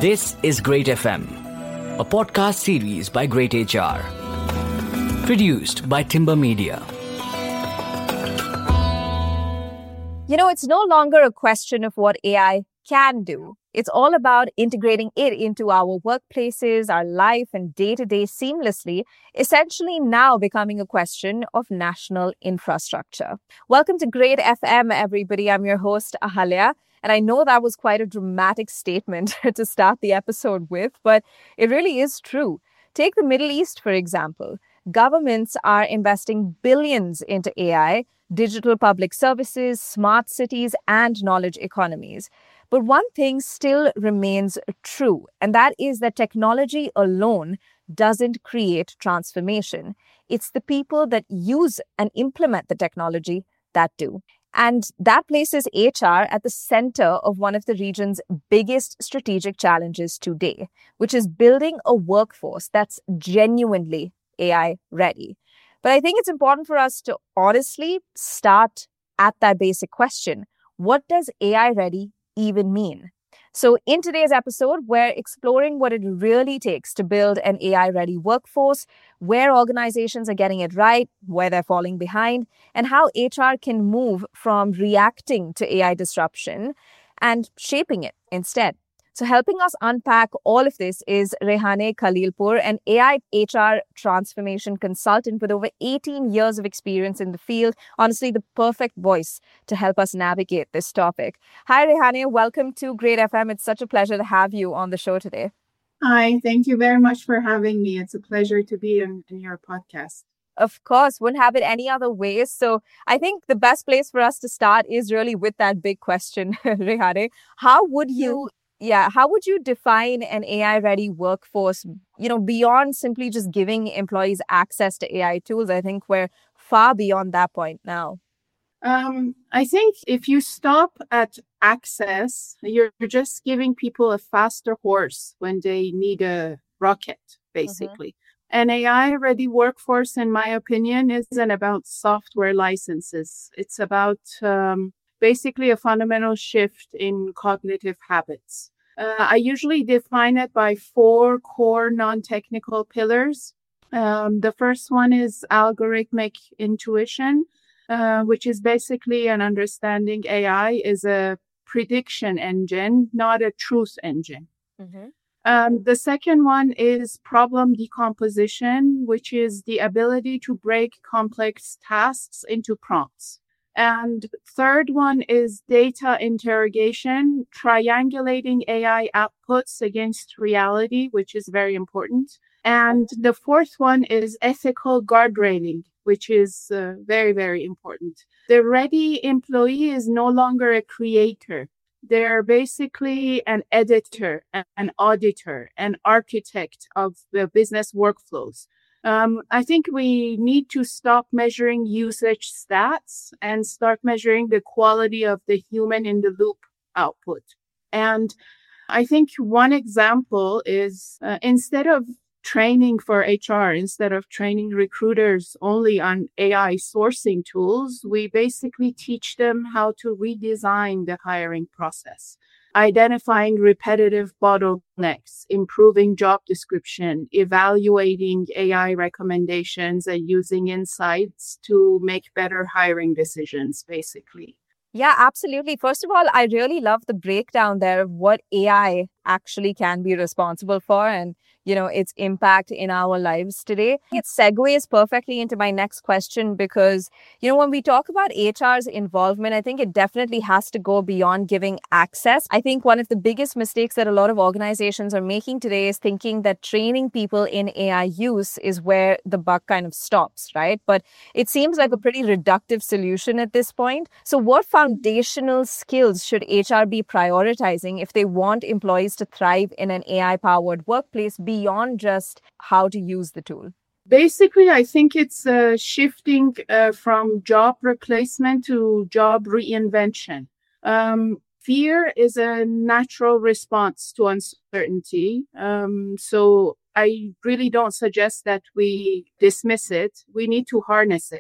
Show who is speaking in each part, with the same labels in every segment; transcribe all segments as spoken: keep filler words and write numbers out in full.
Speaker 1: This is Great F M, a podcast series by Great H R. Produced by Timber Media.
Speaker 2: You know, it's no longer a question of what A I can do. It's all about integrating it into our workplaces, our life, and day-to-day seamlessly, essentially now becoming a question of national infrastructure. Welcome to Great F M, everybody. I'm your host, Ahalya. And I know that was quite a dramatic statement to start the episode with, but it really is true. Take the Middle East, for example. Governments are investing billions into A I, digital public services, smart cities, and knowledge economies. But one thing still remains true, and that is that technology alone doesn't create transformation. It's the people that use and implement the technology that do. And that places H R at the center of one of the region's biggest strategic challenges today, which is building a workforce that's genuinely A I ready. But I think it's important for us to honestly start at that basic question. What does A I ready even mean? So in today's episode, we're exploring what it really takes to build an A I-ready workforce, where organizations are getting it right, where they're falling behind, and how H R can move from reacting to A I disruption and shaping it instead. So helping us unpack all of this is Rehane Khalilpour, an A I H R transformation consultant with over eighteen years of experience in the field. Honestly, the perfect voice to help us navigate this topic. Hi, Rehane. Welcome to Great F M. It's such a pleasure to have you on the show today.
Speaker 3: Hi, thank you very much for having me. It's a pleasure to be in, in your podcast.
Speaker 2: Of course, wouldn't have it any other way. So I think the best place for us to start is really with that big question, Rehane. How would you... Yeah, how would you define an A I-ready workforce, you know, beyond simply just giving employees access to A I tools? I think we're far beyond that point now.
Speaker 3: Um, I think if you stop at access, you're just giving people a faster horse when they need a rocket, basically. Mm-hmm. An A I-ready workforce, in my opinion, isn't about software licenses. It's about um, basically a fundamental shift in cognitive habits. Uh, I usually define it by four core non-technical pillars. Um, the first one is algorithmic intuition, uh, which is basically an understanding A I is a prediction engine, not a truth engine. Mm-hmm. Um, the second one is problem decomposition, which is the ability to break complex tasks into prompts. And third one is data interrogation, triangulating A I outputs against reality, which is very important. And the fourth one is ethical guardrailing, which is uh, very, very important. The ready employee is no longer a creator. They're basically an editor, an auditor, an architect of the business workflows. Um, I think we need to stop measuring usage stats and start measuring the quality of the human in the loop output. And I think one example is uh, instead of training for H R, instead of training recruiters only on A I sourcing tools, we basically teach them how to redesign the hiring process. Identifying repetitive bottlenecks, improving job description, evaluating A I recommendations, and using insights to make better hiring decisions, basically.
Speaker 2: Yeah, absolutely. First of all, I really love the breakdown there of what A I actually can be responsible for and, you know, its impact in our lives today. It segues perfectly into my next question because, you know, when we talk about H R's involvement, I think it definitely has to go beyond giving access. I think one of the biggest mistakes that a lot of organizations are making today is thinking that training people in A I use is where the buck kind of stops, right? But it seems like a pretty reductive solution at this point. So what foundational skills should H R be prioritizing if they want employees to thrive in an A I-powered workplace beyond just how to use the tool?
Speaker 3: Basically, I think it's uh, shifting uh, from job replacement to job reinvention. Um, fear is a natural response to uncertainty. Um, so I really don't suggest that we dismiss it. We need to harness it.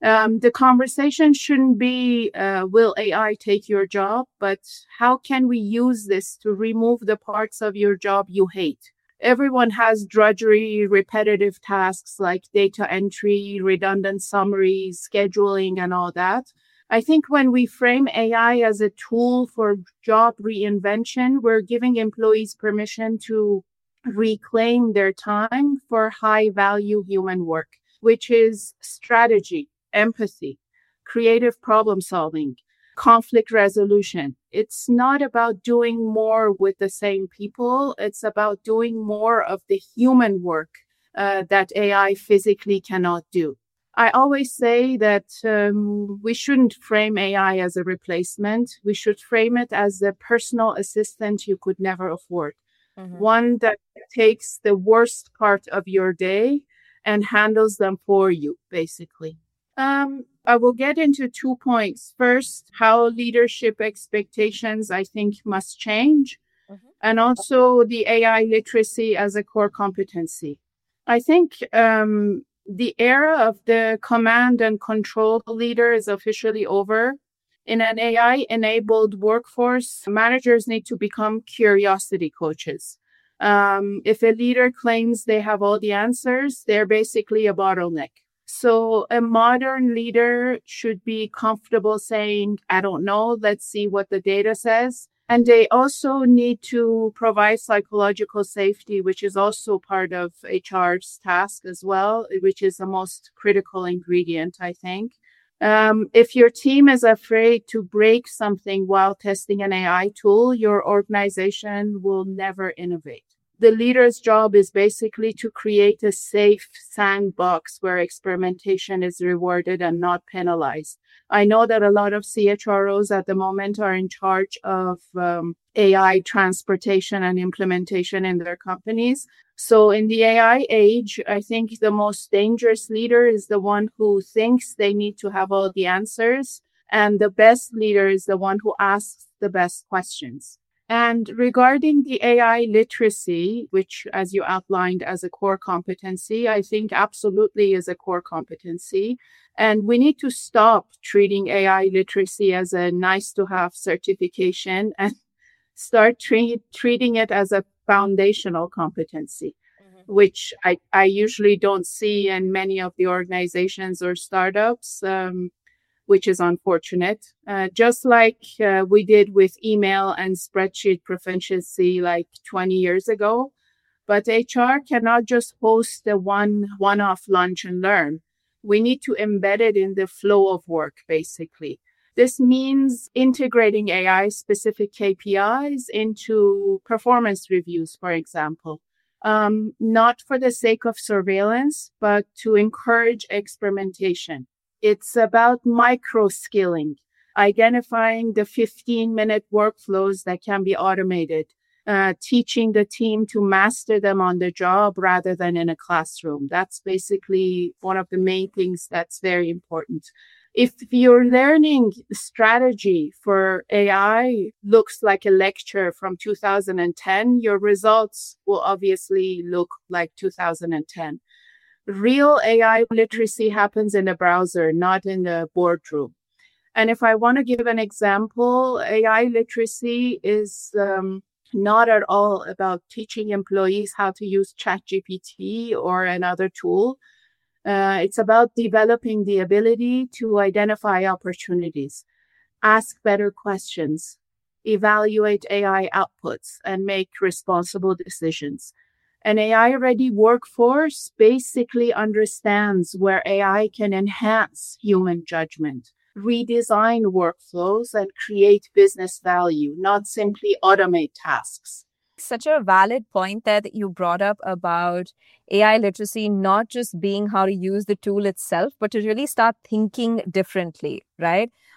Speaker 3: Um, the conversation shouldn't be, uh, will A I take your job, but how can we use this to remove the parts of your job you hate? Everyone has drudgery, repetitive tasks like data entry, redundant summaries, scheduling, and all that. I think when we frame A I as a tool for job reinvention, we're giving employees permission to reclaim their time for high value human work, which is strategy, empathy, creative problem solving, conflict resolution. It's not about doing more with the same people. It's about doing more of the human work uh, that A I physically cannot do. I always say that um, we shouldn't frame A I as a replacement. We should frame it as a personal assistant you could never afford. Mm-hmm. One that takes the worst part of your day and handles them for you, basically. Um, I will get into two points. First, how leadership expectations, I think, must change, mm-hmm. and also the A I literacy as a core competency. I think um, the era of the command and control leader is officially over. In an A I-enabled workforce, managers need to become curiosity coaches. Um, if a leader claims they have all the answers, they're basically a bottleneck. So a modern leader should be comfortable saying, I don't know, let's see what the data says. And they also need to provide psychological safety, which is also part of H R's task as well, which is the most critical ingredient, I think. Um, if your team is afraid to break something while testing an A I tool, your organization will never innovate. The leader's job is basically to create a safe sandbox where experimentation is rewarded and not penalized. I know that a lot of C H R Os at the moment are in charge of um, A I transportation and implementation in their companies. So in the A I age, I think the most dangerous leader is the one who thinks they need to have all the answers. And the best leader is the one who asks the best questions. And regarding the A I literacy, which, as you outlined as a core competency, I think absolutely is a core competency. And we need to stop treating A I literacy as a nice to have certification and start tre- treating it as a foundational competency, mm-hmm. which I, I usually don't see in many of the organizations or startups. Um, which is unfortunate. Uh, just like uh, we did with email and spreadsheet proficiency like twenty years ago. But H R cannot just host a one, one-off lunch and learn. We need to embed it in the flow of work, basically. This means integrating A I-specific K P Is into performance reviews, for example. Um, not for the sake of surveillance, but to encourage experimentation. It's about micro-skilling, identifying the fifteen-minute workflows that can be automated, uh, teaching the team to master them on the job rather than in a classroom. That's basically one of the main things that's very important. If your learning strategy for A I looks like a lecture from two thousand ten, your results will obviously look like two thousand ten. Real A I literacy happens in the browser, not in the boardroom. And if I want to give an example, A I literacy is um, not at all about teaching employees how to use ChatGPT or another tool. Uh, it's about developing the ability to identify opportunities, ask better questions, evaluate A I outputs, and make responsible decisions. An A I-ready workforce basically understands where A I can enhance human judgment, redesign workflows, and create business value, not simply automate tasks.
Speaker 2: Such a valid point there that you brought up about A I literacy not just being how to use the tool itself, but to really start thinking differently, right?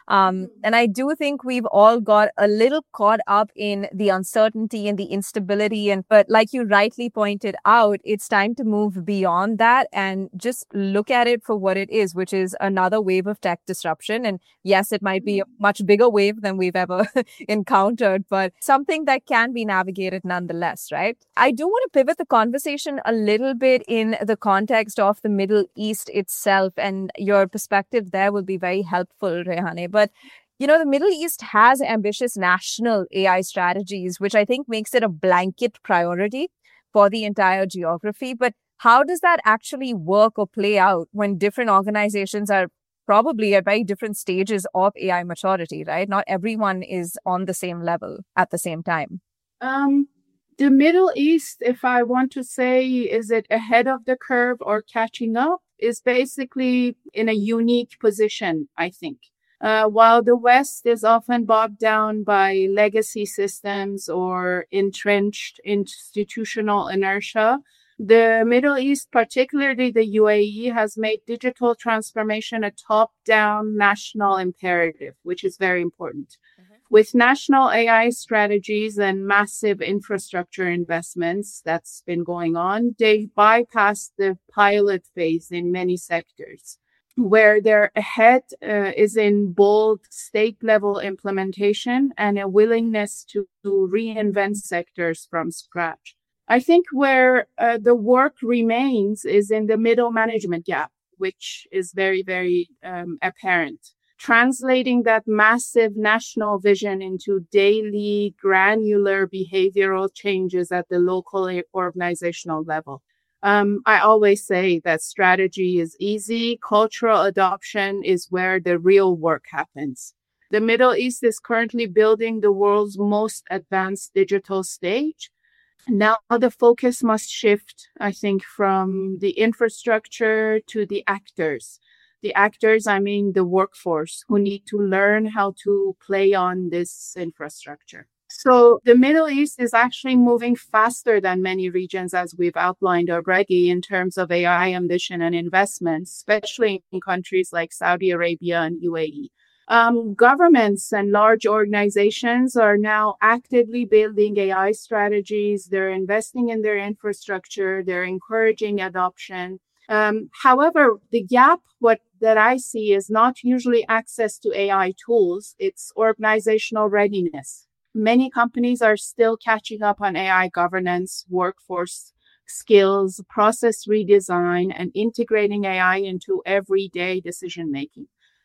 Speaker 2: Um, and I do think we've all got a little caught up in the uncertainty and the instability. And but like you rightly pointed out, it's time to move beyond that and just look at it for what it is, which is another wave of tech disruption. And yes, it might be a much bigger wave than we've ever encountered, but something that can be navigated nonetheless, right? I do want to pivot the conversation a little bit in the context of the Middle East itself, and your perspective there will be very helpful, Rehane. But you know, the Middle East has ambitious national A I strategies, which I think makes it a blanket priority for the entire geography. But how does that actually work or play out when different organizations are probably at very different stages of A I maturity, right? Not everyone is on the same level at the same time.
Speaker 3: Um, the Middle East, if I want to say, is it ahead of the curve or catching up, is basically in a unique position, I think. Uh, while the West is often bogged down by legacy systems or entrenched institutional inertia, the Middle East, particularly the U A E, has made digital transformation a top-down national imperative, which is very important. Mm-hmm. With national A I strategies and massive infrastructure investments that's been going on, they bypassed the pilot phase in many sectors. Where they're ahead uh, is in bold state-level implementation and a willingness to, to reinvent sectors from scratch. I think where uh, the work remains is in the middle management gap, which is very, very um, apparent. Translating that massive national vision into daily granular behavioral changes at the local organizational level. Um, I always say that strategy is easy. Cultural adoption is where the real work happens. The Middle East is currently building the world's most advanced digital stage. Now the focus must shift, I think, from the infrastructure to the actors. The actors, I mean the workforce, who need to learn how to play on this infrastructure. So the Middle East is actually moving faster than many regions, as we've outlined already, in terms of A I ambition and investments, especially in countries like Saudi Arabia and U A E. Um, governments and large organizations are now actively building A I strategies. They're investing in their infrastructure. They're encouraging adoption. Um, however, the gap what that I see is not usually access to A I tools. It's organizational readiness. Many companies are still catching up on A I governance, workforce skills, process redesign, and integrating A I into everyday decision-making.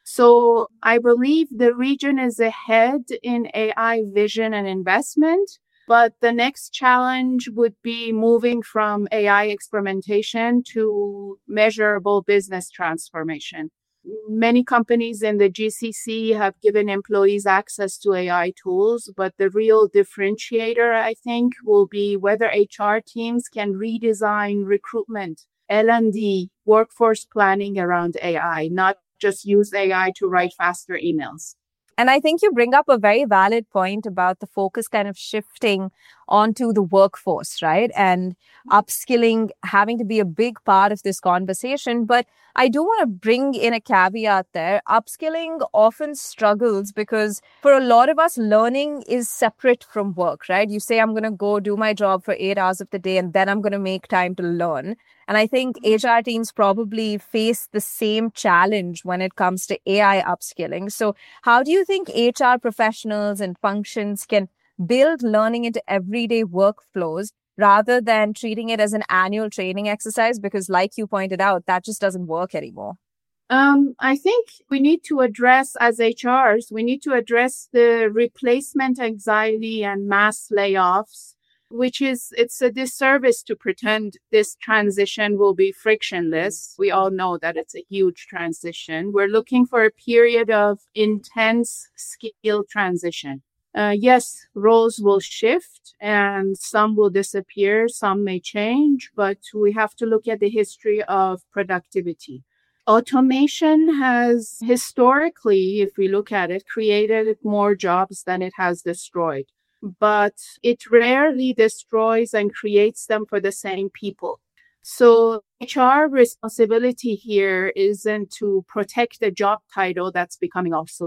Speaker 3: So I believe the region is ahead in A I vision and investment, but the next challenge would be moving from A I experimentation to measurable business transformation. Many companies in the G C C have given employees access to A I tools, but the real differentiator, I think, will be whether H R teams can redesign recruitment, L and D, workforce planning around A I, not just use A I to write faster emails.
Speaker 2: And I think you bring up a very valid point about the focus kind of shifting onto the workforce, right? And upskilling having to be a big part of this conversation. But I do want to bring in a caveat there. Upskilling often struggles because for a lot of us, learning is separate from work, right? You say, I'm going to go do my job for eight hours of the day, and then I'm going to make time to learn. And I think H R teams probably face the same challenge when it comes to A I upskilling. So how do you think H R professionals and functions can build learning into everyday workflows rather than treating it as an annual training exercise? Because like you pointed out, that just doesn't work anymore.
Speaker 3: Um, I think we need to address, as H Rs, we need to address the replacement anxiety and mass layoffs, which is, it's a disservice to pretend this transition will be frictionless. We all know that it's a huge transition. We're looking for a period of intense skill transition. Uh, yes, roles will shift and some will disappear, some may change, but we have to look at the history of productivity. Automation has historically, if we look at it, created more jobs than it has destroyed. But it rarely destroys and creates them for the same people. So H R responsibility here isn't to protect a job title that's becoming obsolete.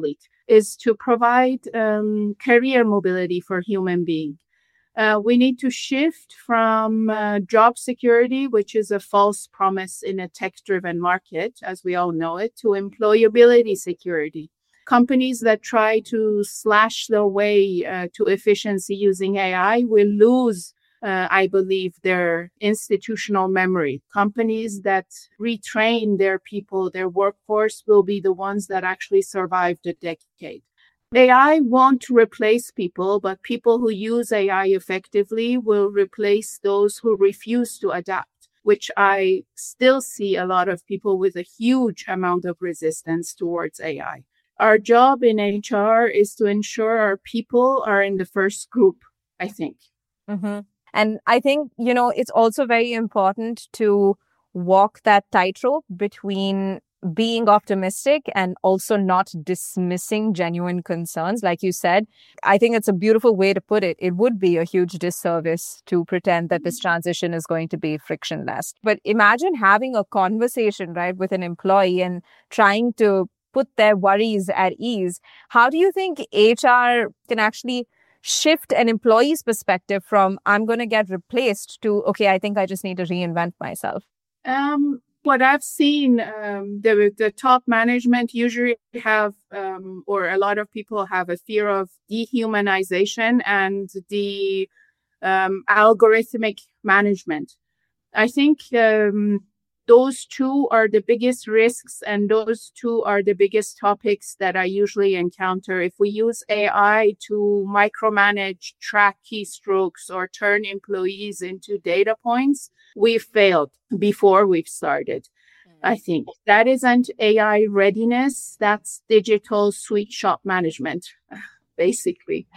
Speaker 3: is to provide um, career mobility for human beings. Uh, we need to shift from uh, job security, which is a false promise in a tech-driven market, as we all know it, to employability security. Companies that try to slash their way uh, to efficiency using A I will lose, uh, I believe, their institutional memory. Companies that retrain their people, their workforce, will be the ones that actually survive the decade. A I won't replace people, but people who use A I effectively will replace those who refuse to adapt, which I still see a lot of people with a huge amount of resistance towards A I. Our job in H R is to ensure our people are in the first group, I think.
Speaker 2: Mm-hmm. And I think, you know, it's also very important to walk that tightrope between being optimistic and also not dismissing genuine concerns. Like you said, I think it's a beautiful way to put it. It would be a huge disservice to pretend that this transition is going to be frictionless. But imagine having a conversation, right, with an employee and trying to put their worries at ease. How do you think H R can actually shift an employee's perspective from I'm going to get replaced to, okay, I think I just need to reinvent myself?
Speaker 3: Um, what I've seen, um, the, the top management usually have, um, or a lot of people have a fear of dehumanization and the um, algorithmic management. I think um, those two are the biggest risks, and those two are the biggest topics that I usually encounter. If we use A I to micromanage, track keystrokes, or turn employees into data points, we've failed before we've started. I think that isn't A I readiness. That's digital sweet shop management, basically.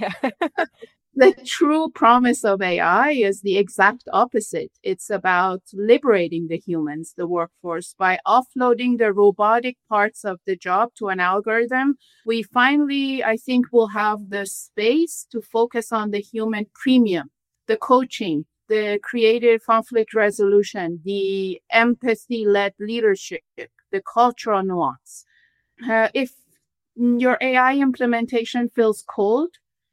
Speaker 3: The true promise of A I is the exact opposite. It's about liberating the humans, the workforce, by offloading the robotic parts of the job to an algorithm. We finally, I think, will have the space to focus on the human premium, the coaching, the creative conflict resolution, the empathy-led leadership, the cultural nuance. Uh, if your A I implementation feels cold,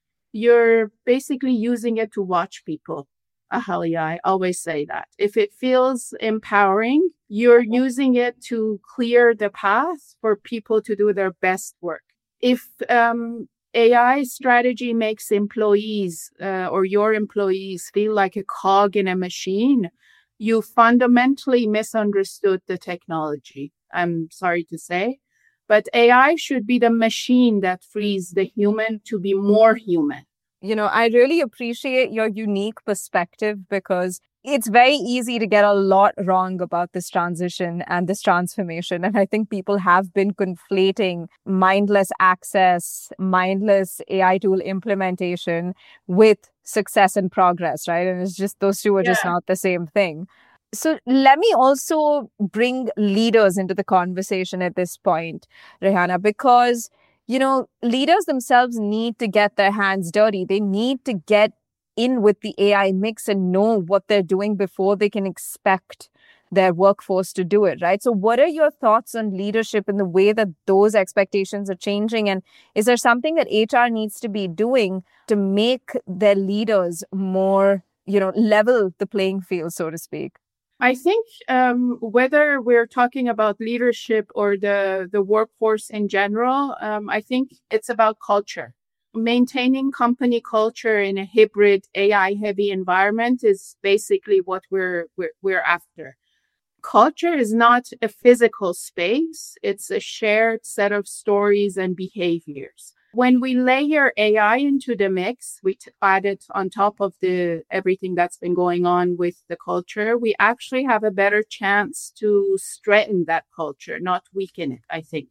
Speaker 3: you're basically using it to watch people. Ahalia, I always say that. If it feels empowering, you're using it to clear the path for people to do their best work. If um, A I strategy makes employees uh, or your employees feel like a cog in a machine, you fundamentally misunderstood the technology. I'm sorry to say. But A I should be the machine that frees the human to be more human.
Speaker 2: You know, I really appreciate your unique perspective because it's very easy to get a lot wrong about this transition and this transformation. And I think people have been conflating mindless access, mindless A I tool implementation with success and progress, right? And it's just those two are yeah. just not the same thing. So let me also bring leaders into the conversation at this point, Rehana, because, you know, leaders themselves need to get their hands dirty. They need to get in with the A I mix and know what they're doing before they can expect their workforce to do it, right? So what are your thoughts on leadership and the way that those expectations are changing? And is there something that H R needs to be doing to make their leaders more, you know, level the playing field, so to speak?
Speaker 3: I think um, whether we're talking about leadership or the, the workforce in general, um, I think it's about culture. Maintaining company culture in a hybrid A I-heavy environment is basically what we're, we're we're after. Culture is not a physical space. It's a shared set of stories and behaviors. When we layer A I into the mix, we t- add it on top of the everything that's been going on with the culture, we actually have a better chance to strengthen that culture, not weaken it, I think.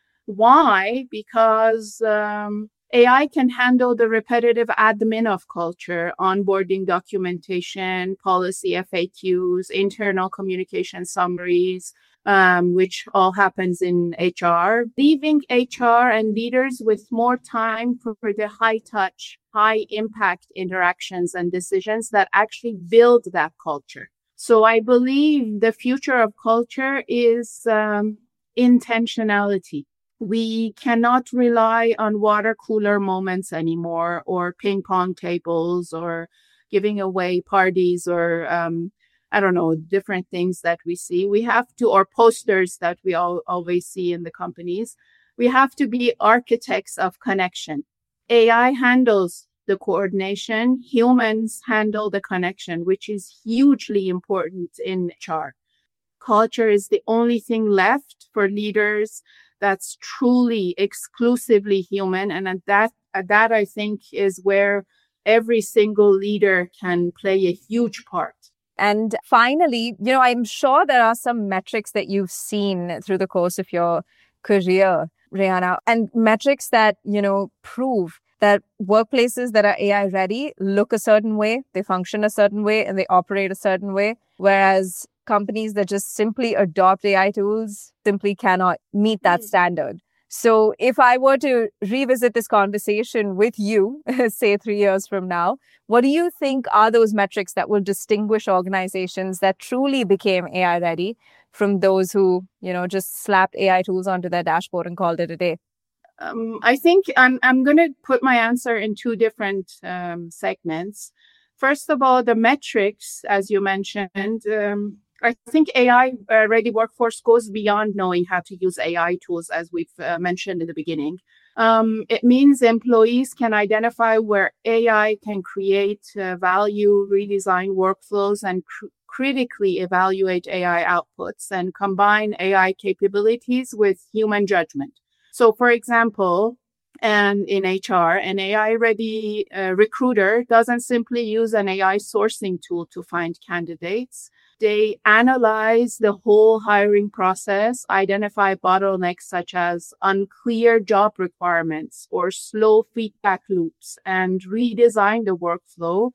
Speaker 3: Why? Because um, A I can handle the repetitive admin of culture, onboarding documentation, policy F A Qs, internal communication summaries, Um, which all happens in H R, leaving H R and leaders with more time for, for the high touch, high impact interactions and decisions that actually build that culture. So I believe the future of culture is um, intentionality. We cannot rely on water cooler moments anymore, or ping pong tables, or giving away parties, or um, I don't know, different things that we see. We have to, or posters that we all always see in the companies. We have to be architects of connection. A I handles the coordination. Humans handle the connection, which is hugely important in H R. Culture is the only thing left for leaders that's truly exclusively human. And that, that I think is where every single leader can play a huge part.
Speaker 2: And finally, you know, I'm sure there are some metrics that you've seen through the course of your career, Rehana, and metrics that, you know, prove that workplaces that are A I ready look a certain way, they function a certain way, and they operate a certain way. Whereas companies that just simply adopt A I tools simply cannot meet that standard. So if I were to revisit this conversation with you, say three years from now, what do you think are those metrics that will distinguish organizations that truly became A I ready from those who, you know, just slapped A I tools onto their dashboard and called it a day?
Speaker 3: Um, I think I'm I'm going to put my answer in two different um, segments. First of all, the metrics, as you mentioned, um, I think A I-ready workforce goes beyond knowing how to use A I tools, as we've uh, mentioned in the beginning. Um, it means employees can identify where A I can create uh, value, redesign workflows, and cr- critically evaluate A I outputs and combine A I capabilities with human judgment. So, for example, and in H R, an A I-ready uh, recruiter doesn't simply use an A I sourcing tool to find candidates. They analyze the whole hiring process, identify bottlenecks such as unclear job requirements or slow feedback loops, and redesign the workflow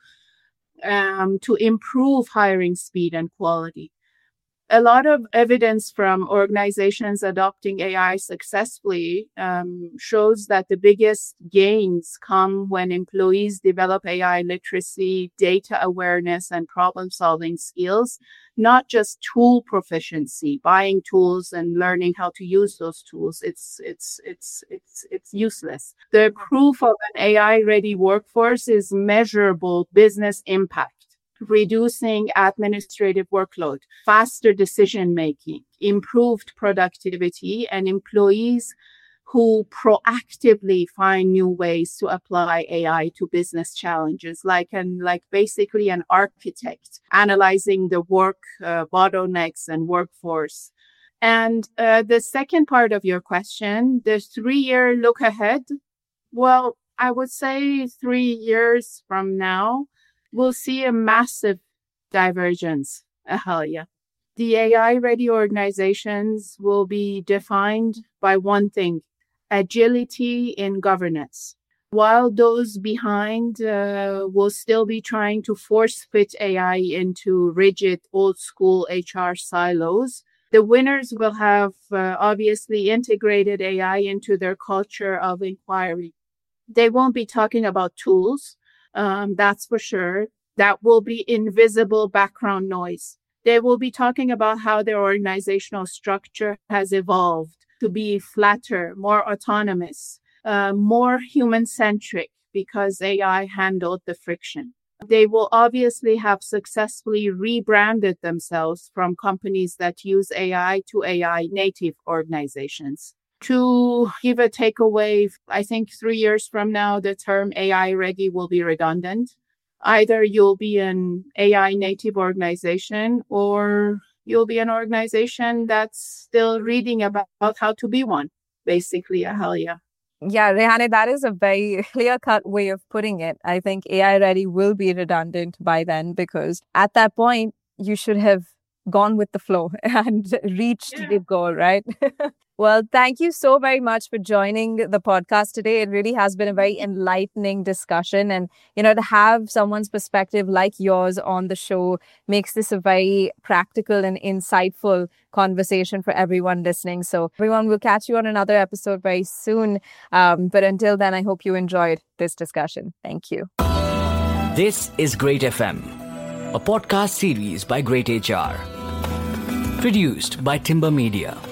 Speaker 3: um, to improve hiring speed and quality. A lot of evidence from organizations adopting A I successfully um, shows that the biggest gains come when employees develop A I literacy, data awareness, and problem-solving skills, not just tool proficiency, buying tools and learning how to use those tools. It's it's it's it's it's useless. The proof of an A I-ready workforce is measurable business impact. Reducing administrative workload, faster decision-making, improved productivity, and employees who proactively find new ways to apply A I to business challenges, like an, like basically an architect analyzing the work uh, bottlenecks and workforce. And uh, the second part of your question, the three-year look ahead, well, I would say three years from now, we'll see a massive divergence, Ahalia. The A I-ready organizations will be defined by one thing, agility in governance, while those behind uh, will still be trying to force-fit A I into rigid, old-school H R silos. The winners will have uh, obviously integrated A I into their culture of inquiry. They won't be talking about tools. Um, that's for sure. That will be invisible background noise. They will be talking about how their organizational structure has evolved to be flatter, more autonomous, uh, more human-centric because A I handled the friction. They will obviously have successfully rebranded themselves from companies that use A I to A I native organizations. To give a takeaway, I think three years from now, the term A I ready will be redundant. Either you'll be an A I native organization or you'll be an organization that's still reading about how to be one, basically, Ahalia.
Speaker 2: Yeah, Rehana, that is a very clear-cut way of putting it. I think A I ready will be redundant by then because at that point, you should have gone with the flow and reached yeah. the goal, right? Well, thank you so very much for joining the podcast today. It really has been a very enlightening discussion. And, you know, to have someone's perspective like yours on the show makes this a very practical and insightful conversation for everyone listening. So everyone, will catch you on another episode very soon. Um, but until then, I hope you enjoyed this discussion. Thank you.
Speaker 1: This is Great F M, a podcast series by Great H R. Produced by Timber Media.